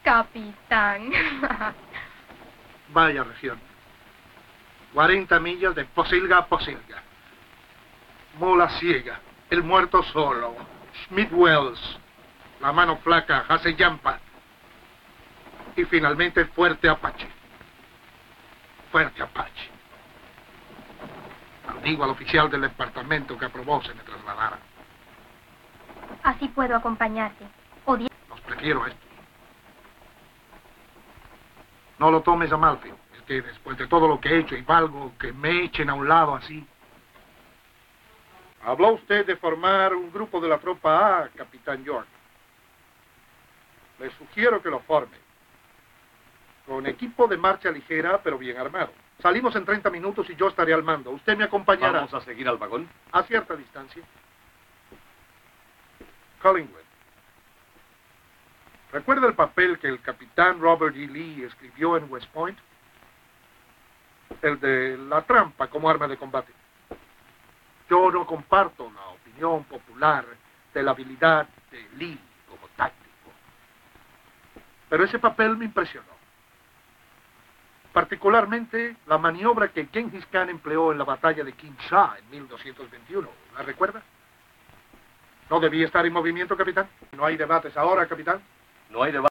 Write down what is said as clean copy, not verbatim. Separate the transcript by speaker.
Speaker 1: Capitán.
Speaker 2: Vaya región. 40 millas de posilga a posilga. Mula ciega, el muerto solo, Smith Wells, la mano flaca, Haseyampa. Y finalmente Fuerte Apache. Fuerte Apache. Digo al oficial del departamento que aprobó se me trasladara.
Speaker 1: Así puedo acompañarte.
Speaker 2: Los prefiero a estos. No lo tomes a mal, Phil. Es que después de todo lo que he hecho y valgo, que me echen a un lado así. Habló usted de formar un grupo de la tropa A, Capitán York. Le sugiero que lo forme. Con equipo de marcha ligera, pero bien armado. Salimos en 30 minutos y yo estaré al mando. Usted me acompañará.
Speaker 3: ¿Vamos a seguir al vagón?
Speaker 2: A cierta distancia. Collingwood. ¿Recuerda el papel que el capitán Robert E. Lee escribió en West Point? El de la trampa como arma de combate. Yo no comparto la opinión popular de la habilidad de Lee como táctico. Pero ese papel me impresionó. Particularmente la maniobra que Genghis Khan empleó en la batalla de King Shah en 1221. ¿La recuerda? ¿No debía estar en movimiento, capitán? ¿No hay debates ahora, capitán?
Speaker 3: No hay debate.